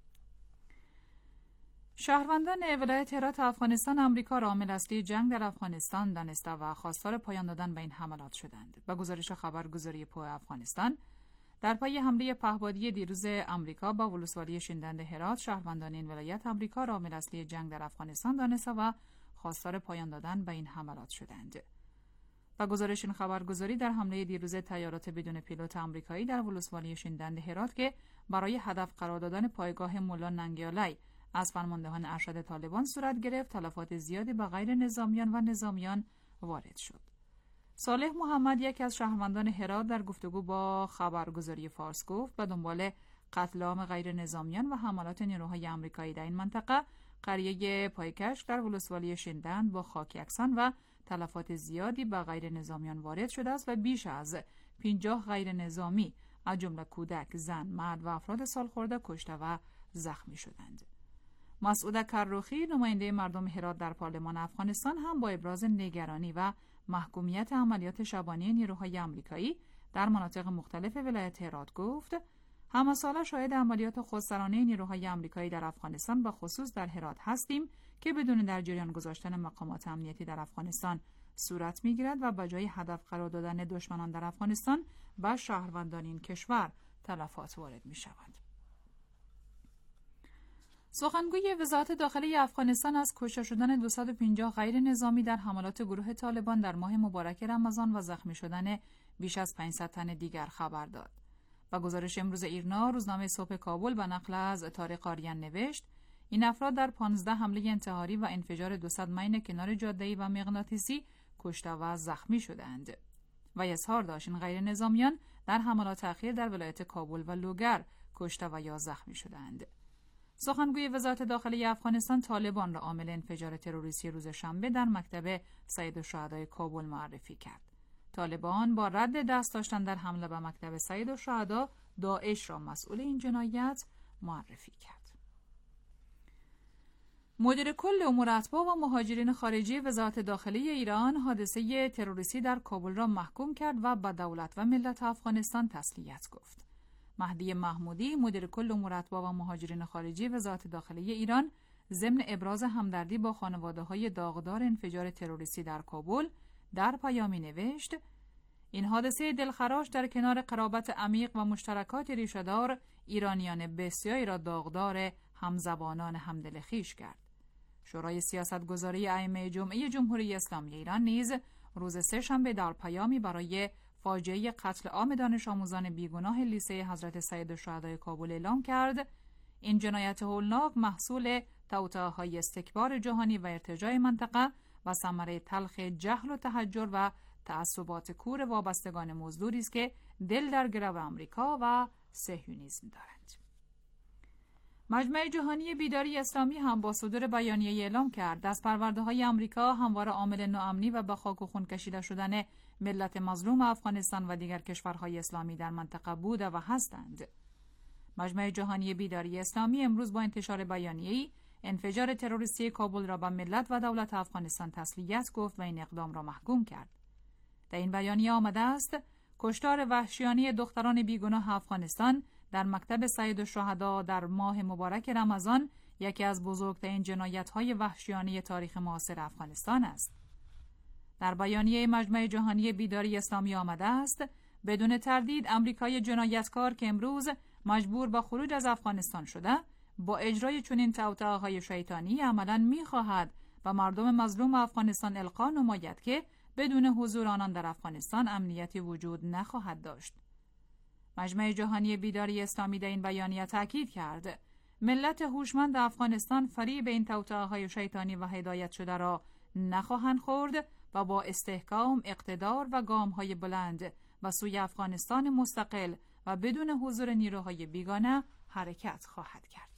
شهروندان ولایت هرات افغانستان آمریکا را عامل اصلی جنگ در افغانستان دانسته و خواستار پایان دادن به این حملات شدند. به گزارش خبرگزاری پوه افغانستان، در پی حمله پهپادی دیروز آمریکا با ولسوالی شیندند هرات، شهروندان این ولایت آمریکا را عامل اصلی جنگ در افغانستان دانسته و خواستار پایان دادن به این حملات شدند. به گزارش این خبرگزاری، در حمله دیروز طیارات بدون پیلوت آمریکایی در ولسوالی شیندند هرات که برای هدف قرار دادن پایگاه ملا ننگیالای از فرماندهان ارشد طالبان صورت گرفت، تلفات زیادی به غیر نظامیان و نظامیان وارد شد. صالح محمد، یکی از شهروندان هرات، در گفتگو با خبرگزاری فارس گفت به دنبال قتل عام غیر نظامیان و حملات نیروهای آمریکایی در این منطقه، قریه پایکش در ولسوالی شیندند با خاک یکسان و تلفات زیادی به غیر نظامیان وارد شده است و بیش از 50 غیر نظامی از جمله کودک، زن، مرد و افراد سالخورده کشته و زخمی شدند. مسعود کروخی، نماینده مردم هرات در پارلمان افغانستان، هم با ابراز نگرانی و محکومیت عملیات شبانه نیروهای آمریکایی در مناطق مختلف ولایت هرات گفت همه ساله شاهد عملیات خودسرانه نیروهای آمریکایی در افغانستان و خصوص در هرات هستیم که بدون در جریان گذاشتن مقامات امنیتی در افغانستان صورت می‌گیرد و به جای هدف قرار دادن دشمنان در افغانستان به شهروندان این کشور تلفات وارد می‌شود. سخنگوی وزارت داخلی افغانستان از کشته شدن 250 غیر نظامی در حملات گروه طالبان در ماه مبارک رمضان و زخمی شدن بیش از 500 تن دیگر خبر داد. و گزارش امروز ایرنا، روزنامه صبح کابل، به نقل از طارق آریان نوشت این افراد در 15 حمله انتحاری و انفجار 200 مین کنار جاده‌ای و مغناطیسی کشته و زخمی شدند. و اظهار داشت این غیر نظامیان در حملات اخیر در ولایت کابل و لوگر کشته و یا زخمی شدند. سخنگوی وزارت داخلی افغانستان طالبان را عامل انفجار تروریستی روز شنبه در مکتب سید الشهدای کابل معرفی کرد. طالبان با رد دست داشتن در حمله به مکتب سید الشهدا، داعش را مسئول این جنایت معرفی کرد. مدیر کل امور اتباع و مهاجرین خارجی وزارت داخلی ایران حادثه تروریستی در کابل را محکوم کرد و به دولت و ملت افغانستان تسلیت گفت. مهدی محمودی مدیر کل امور اتباع و مهاجرین خارجی وزارت داخلی ایران ضمن ابراز همدردی با خانواده‌های داغدار انفجار تروریستی در کابل در پیامی نوشت: این حادثه دلخراش در کنار قرابت عمیق و مشترکات ریشه‌دار ایرانیان بسیاری را داغدار همزبانان همدل خویش کرد. شورای سیاستگذاری ائمه جمعه جمهوری اسلامی ایران نیز روز سه‌شنبه در پیامی برای فاجعه قتل عام دانش آموزان بیگناه لیسه حضرت سید الشهداء کابل اعلام کرد: این جنایت هولناک محصول توطئه‌های استکبار جهانی و ارتجاع منطقه و ثمره تلخ جهل و تحجر و تعصبات کور وابستگان مزدوری است که دل در گرو آمریکا و صهیونیسم دارند. مجمع جهانی بیداری اسلامی هم با صدور بیانیه اعلام کرد دستپرورده‌های آمریکا همواره عامل ناامنی و به خاک و خون کشیده شدن ملت مظلوم افغانستان و دیگر کشورهای اسلامی در منطقه بوده و هستند. مجمع جهانی بیداری اسلامی امروز با انتشار بیانیه‌ای انفجار تروریستی کابل را به ملت و دولت افغانستان تسلیت گفت و این اقدام را محکوم کرد. در این بیانیه آمده است: کشتار وحشیانه دختران بیگناه افغانستان در مکتب سید الشهداء در ماه مبارک رمضان یکی از بزرگترین جنایت‌های وحشیانه تاریخ معاصر افغانستان است. در بیانیه مجمع جهانی بیداری اسلامی آمده است: بدون تردید آمریکای جنایتکار که امروز مجبور به خروج از افغانستان شده، با اجرای چنین توطئه‌های شیطانی عملاً می‌خواهد و مردم مظلوم افغانستان القا نماید که بدون حضور آنان در افغانستان امنیتی وجود نخواهد داشت. مجمع جهانی بیداری اسلامی در این بیانیه تاکید کرد: ملت هوشمند افغانستان فریب این توطئه‌های شیطانی و هدایت شده را نخواهند خورد و با استحکام، اقتدار و گام‌های بلند و سوی افغانستان مستقل و بدون حضور نیروهای بیگانه حرکت خواهد کرد.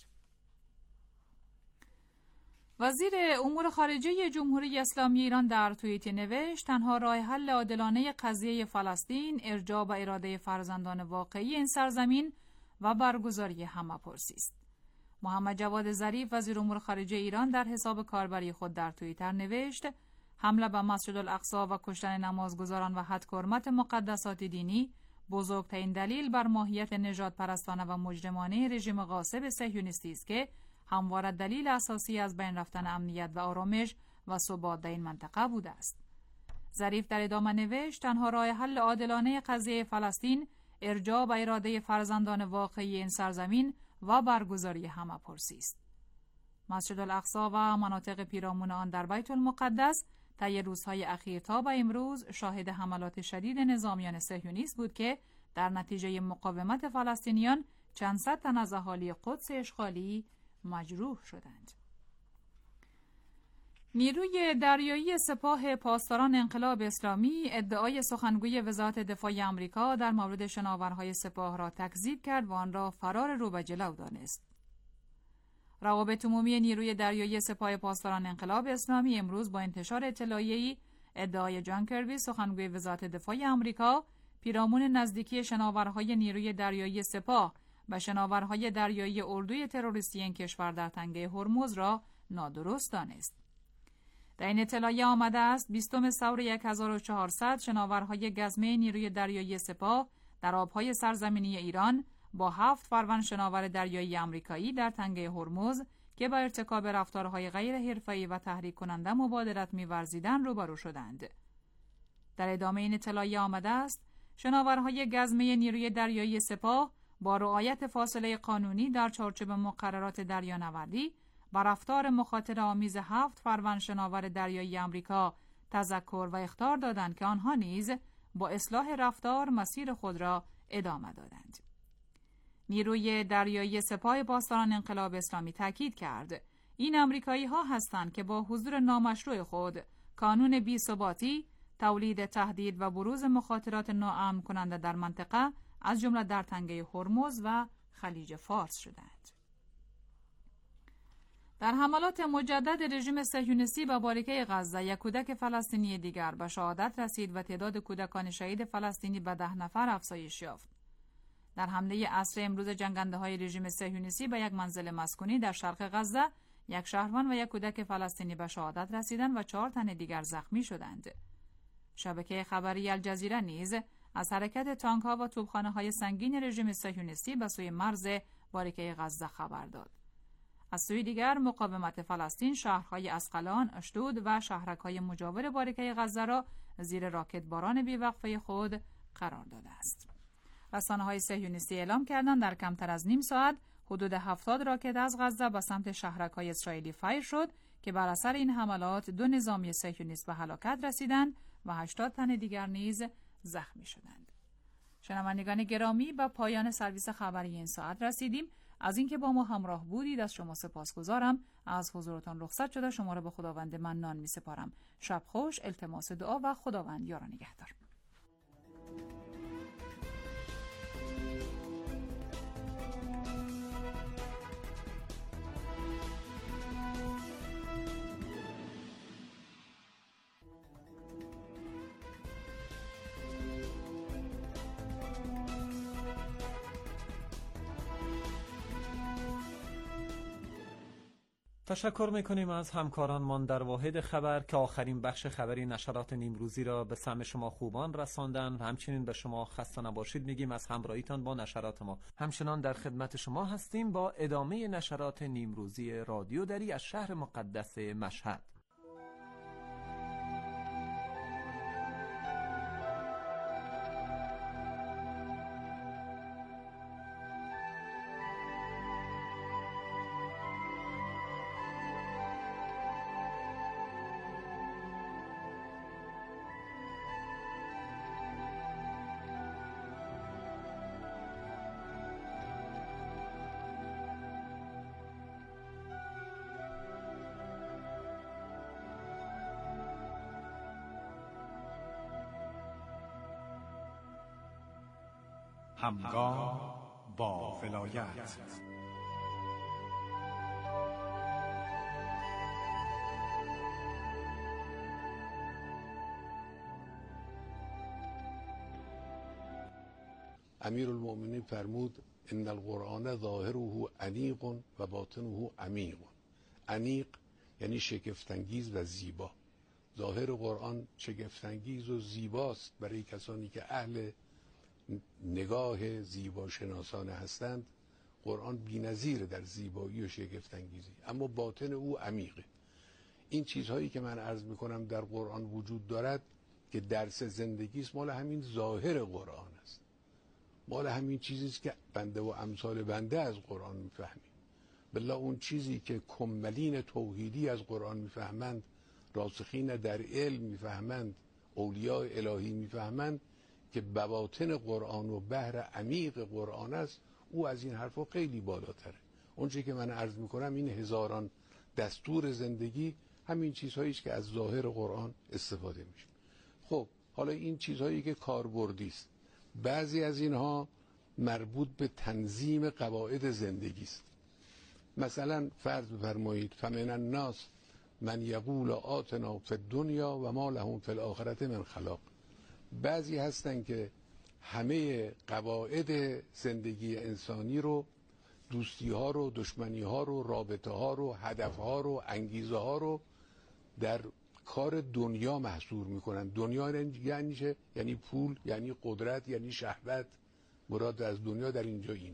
وزیر امور خارجه جمهوری اسلامی ایران در توییتی نوشت: تنها راه حل عادلانه قضیه فلسطین ارجاع به اراده فرزندان واقعی این سرزمین و برگزاری همه‌پرسی است. محمد جواد ظریف وزیر امور خارجه ایران در حساب کاربری خود در توییتر نوشت: حمله به مسجد الاقصی و کشتن نمازگزاران و هتک حرمت مقدسات دینی بزرگترین دلیل بر ماهیت نژاد پرستانه و مجرمانه رژیم غاصب صهیونیستی است که همواره دلیل اساسی از بین رفتن امنیت و آرامش و ثبات در این منطقه بوده است. ظریف در ادامه نوشت: تنها راه حل عادلانه قضیه فلسطین ارجاع به اراده فرزندان واقعی این سرزمین و برگزاری همه‌پرسی است. مسجد الاقصی و مناطق پیرامون آن در بیت المقدس طی روزهای اخیر تا به امروز شاهد حملات شدید نظامیان صهیونیست بود که در نتیجه مقاومت فلسطینیان چند صد تن از اهالی قدس اشغالی مجروح شدند. نیروی دریایی سپاه پاسداران انقلاب اسلامی ادعای سخنگوی وزارت دفاع آمریکا در مورد شناورهای سپاه را تکذیب کرد و آن را فرار رو به جلو دانست. روابط عمومی نیروی دریایی سپاه پاسداران انقلاب اسلامی امروز با انتشار اطلاعیه‌ای ادعای جان کربی سخنگوی وزارت دفاع آمریکا پیرامون نزدیکی شناورهای نیروی دریایی سپاه و شناورهای دریایی اردوی تروریستی این کشور در تنگه هرمز را نادرست دانست. در این اطلاعیه آمده است 20 ثور 1400 شناورهای گزمه نیروی دریایی سپاه در آبهای سرزمینی ایران با 7 فروند شناور دریایی آمریکایی در تنگه هرمز که با ارتکاب رفتارهای غیر حرفه‌ای و تحریک کننده مبادرت می‌ورزیدند روبرو شدند. در ادامه این اطلاعیه آمده است شناورهای گزمه نیروی دریایی سپاه با رعایت فاصله قانونی در چارچوب مقررات دریانوردی بر رفتار مخاطره آمیز 7 فروند شناور دریایی آمریکا تذکر و اخطار دادند که آنها نیز با اصلاح رفتار مسیر خود را ادامه دادند. نیروی دریایی سپاه پاسداران انقلاب اسلامی تاکید کرد این آمریکایی ها هستند که با حضور نامشروع خود کانون بی‌ثباتی، تولید تهدید و بروز مخاطرات ناامن کننده در منطقه از جمله در تنگه هرمز و خلیج فارس شدند. در حملات مجدد رژیم صهیونیستی به باریکه غزه یک کودک فلسطینی دیگر به شهادت رسید و تعداد کودکان شهید فلسطینی به 10 نفر افزایش یافت. در حمله عصر امروز جنگنده‌های رژیم صهیونیستی به یک منزل مسکونی در شرق غزه یک شهروند و یک کودک فلسطینی به شهادت رسیدند و 4 تن دیگر زخمی شدند. شبکه خبری الجزیره نیز از حرکت تانک‌ها و توپخانه‌های سنگین رژیم صهیونیستی به سوی مرز باریکه غزه خبر داد. از سوی دیگر مقاومت فلسطین شهرهای اسقلان، اشدود و شهرک‌های مجاور باریکه غزه را زیر راکت باران بی‌وقفه خود قرار داده است. رسانه‌های صهیونیستی اعلام کردند در کمتر از نیم ساعت حدود 70 راکت از غزه به سمت شهرک‌های اسرائیلی فیر شد که بر اثر این حملات 2 نظامی صهیونیست به هلاکت رسیدند و 80 تن دیگر نیز زخمی شدند. شنوندگان گرامی، به پایان سرویس خبری این ساعت رسیدیم. از اینکه با ما همراه بودید از شما سپاسگزارم. از حضورتان رخصت شده شما را به خداوند منان می‌سپارم. شب خوش، التماس دعا و خداوند یار و نگهدار. تشکر میکنیم از همکارانمان در واحد خبر که آخرین بخش خبری نشرات نیمروزی را به سمع شما خوبان رساندن و همچنین به شما خسته نباشید میگیم از همراهیتان با نشرات ما. همچنان در خدمت شما هستیم با ادامه نشرات نیمروزی رادیو دری از شهر مقدس مشهد. همگام با ولایت. امیرالمؤمنین فرمود ان القرآن ظاهره انیق و باطنه عمیق. انیق یعنی شگفت‌انگیز و زیبا. ظاهر قرآن شگفت‌انگیز و زیباست برای کسانی که اهل نگاه زیبا شناسانه هستند. قرآن بی‌نظیر در زیبایی و شگفت‌انگیزی، اما باطن او عمیقه. این چیزهایی که من عرض میکنم در قرآن وجود دارد که درس زندگی است، مال همین ظاهر قرآن است، مال همین چیزی است که بنده و امثال بنده از قرآن میفهمیم. بالله اون چیزی که کملین توحیدی از قرآن میفهمند، راسخین در علم میفهمند، اولیاء الهی میفهمند که بواطن قرآن و بحر عمیق قرآن است، او از این حرفا خیلی بالاتره. اون چیزی که من عرض میکنم این هزاران دستور زندگی همین چیزهایی است که از ظاهر قرآن استفاده میشه. خب حالا این چیزهایی که کاربردی است، بعضی از اینها مربوط به تنظیم قواعد زندگی است. مثلا فرض بفرمایید فمن الناس من یقول آتنا فی الدنیا و ما لهم فی الاخرة من خلاق. بعضی هستن که همه قواعد زندگی انسانی رو، دوستی ها رو، دشمنی ها رو، رابطه ها رو، هدف ها رو، انگیزه ها رو در کار دنیا محصور میکنن. دنیا یعنی چه؟ یعنی پول، یعنی قدرت، یعنی شهوت. مراد از دنیا در اینجا اینه.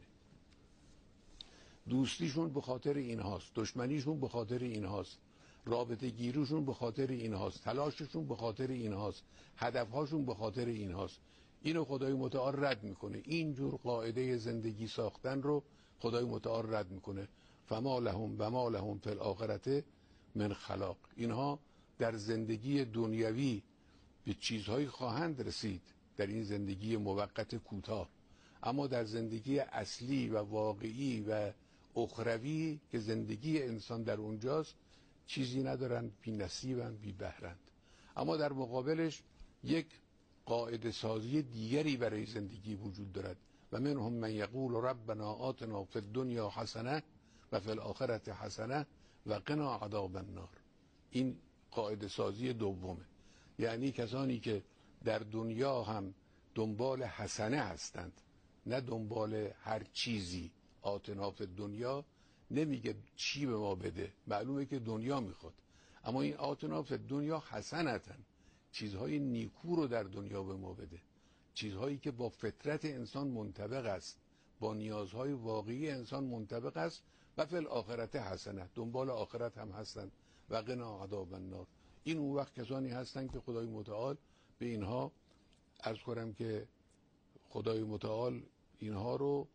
دوستیشون به خاطر این هاست، دشمنیشون به خاطر این هاست، رابطه گیریشون به خاطر این هاست، تلاششون به خاطر این هاست، هدفهاشون به خاطر این هاست. اینو خدای متعال رد میکنه. اینجور قاعده زندگی ساختن رو خدای متعال رد میکنه. فما لهم و ما لهم فی الاخرة من خلاق. اینها در زندگی دنیوی به چیزهایی خواهند رسید در این زندگی موقت کوتاه، اما در زندگی اصلی و واقعی و اخروی که زندگی انسان در اونجاست چیزی ندارند، بی نصیبند، بی بهرند. اما در مقابلش یک قاعده سازی دیگری برای زندگی وجود دارد. و منهم من یقول ربنا آتنا فی الدنیا حسنه و فی الاخرة حسنه و قنا عذاب النار. این قاعده سازی دومه، یعنی کسانی که در دنیا هم دنبال حسنه هستند، نه دنبال هر چیزی. آتنا فی الدنیا نمیگه چی به ما بده، معلومه که دنیا میخواد. اما این آتنا فی دنیا حسنتن، چیزهای نیکو رو در دنیا به ما بده، چیزهایی که با فطرت انسان منطبق است، با نیازهای واقعی انسان منطبق است. و فی الاخرت حسنه، دنبال آخرت هم هستن. و قنا عذاب النار. این اون وقت کسانی هستن که خدای متعال به اینها عرض کنم که خدای متعال اینها رو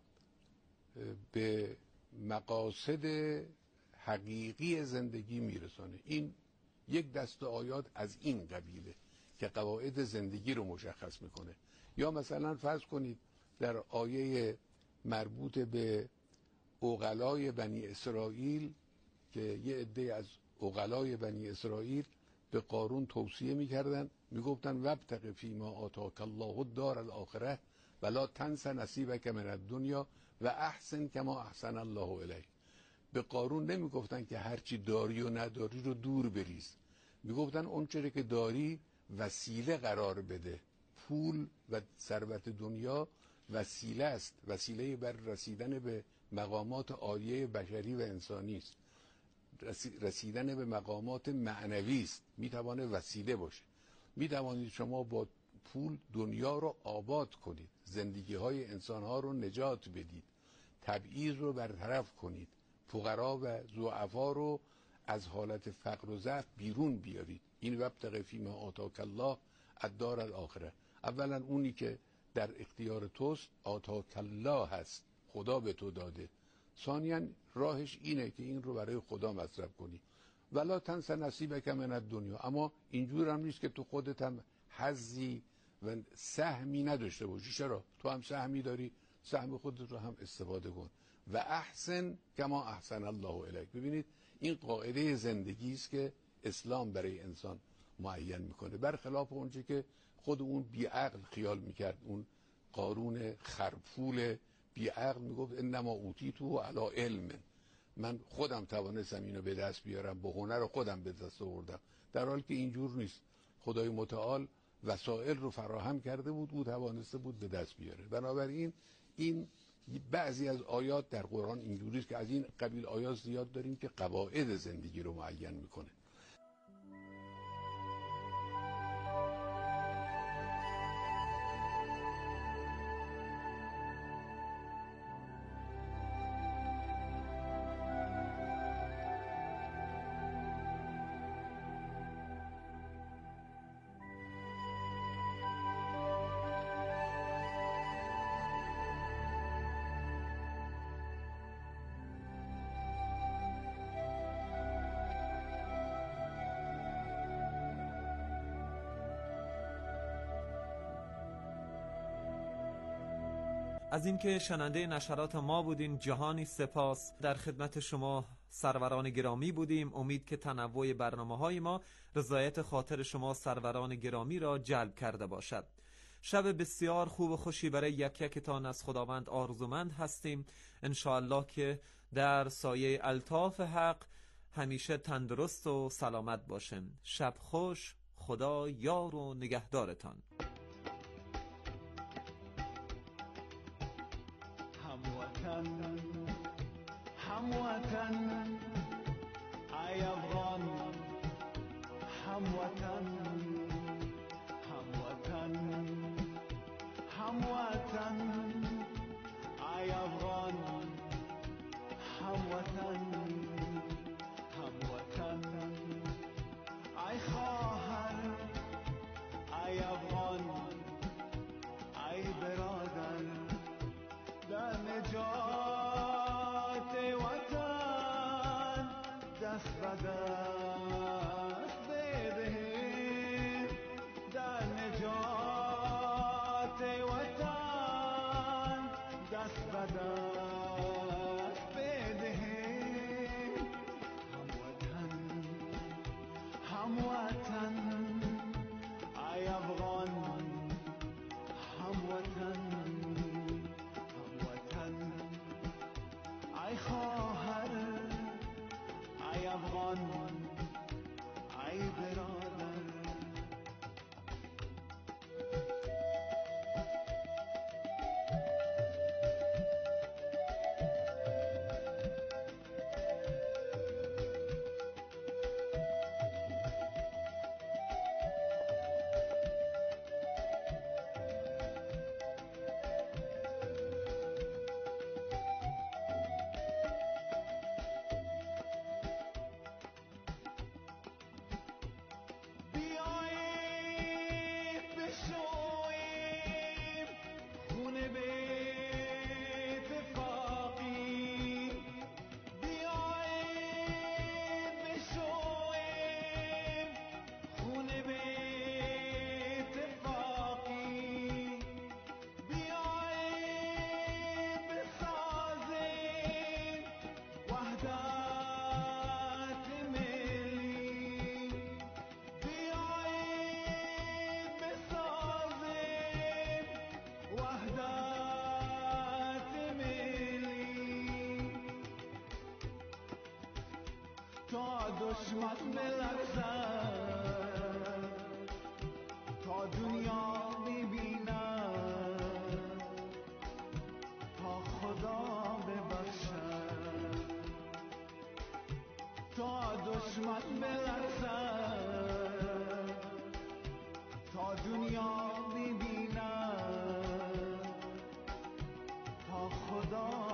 به مقاصد حقیقی زندگی میرسانه. این یک دسته آیات از این قبیله که قواعد زندگی رو مشخص میکنه. یا مثلا فرض کنید در آیه مربوط به عقلای بنی اسرائیل که یه عده از عقلای بنی اسرائیل به قارون توصیه میکردن، میگفتن وابتغ فیما آتاک الله الدار الاخره ولا تنس نصیبک من الدنیا و احسن کما احسن الله الیک. به قارون نمیگفتن که هرچی داری و نداری رو دور بریز، میگفتن اون چیزی که داری وسیله قرار بده. پول و ثروت دنیا وسیله است، وسیله بر رسیدن به مقامات عالیه بشری و انسانی است، رسیدن به مقامات معنوی است، میتوانه وسیله باشه. میتوانید شما با پول دنیا رو آباد کنید، زندگی های انسان ها رو نجات بدید، تبعیض رو برطرف کنید، فقرا و ضعفا رو از حالت فقر و ضعف بیرون بیارید. این وابتغ فیما آتاک الله الدار الاخره. اولا اونی که در اختیار توست آتاک الله هست، خدا به تو داده. ثانیاً راهش اینه که این رو برای خدا مصرف کنی. ولا تنس نصیبک من الدنیا. اما اینجور هم نیست که تو خودت هم حظی و سهمی نداشته باشی. چرا؟ تو هم سهمی داری، سهم خودت رو هم استفاده کن. و احسن کما احسن الله الیک. ببینید این قاعده زندگی است که اسلام برای انسان معین میکنه، برخلاف اونچه که خود اون بیعقل خیال میکرد. اون قارون خرپول بیعقل میگفت انما اوتیتو علی علم، من خودم توانستم اینو به دست بیارم، با هنر خودم به دست آوردم. در حالی که اینجور نیست. خدای متعال وسایل رو فراهم کرده بود، او توانسته بود به دست بیاره. بنابراین این بعضی از آیات در قرآن اینجوریه که از این قبیل آیات زیاد داریم که قواعد زندگی رو معین میکنه. از اینکه شنونده نشرات ما بودین جهانی سپاس. در خدمت شما سروران گرامی بودیم. امید که تنوع برنامه‌های ما رضایت خاطر شما سروران گرامی را جلب کرده باشد. شب بسیار خوب و خوشی برای یک یکتان از خداوند آرزومند هستیم. انشاءالله که در سایه الطاف حق همیشه تندرست و سلامت باشیم. شب خوش، خدا یار و نگهدارتان. هموطن ای افغان، هموطن هموطن هموطن ای افغان، هموطن هموطن ای خواهر ای افغان، ای برادر در نجات وطن دست به دست بدهیم، در نجات وطن دست به دست بدهیم. هموطن هموطن ای افغان، هموطن ای خواهر ای افغان، ای برادر. دشمن بلرزد تا دنیا ببیند تا خدا ببخشد تا دشمن بلرزد تا دنیا ببیند تا خدا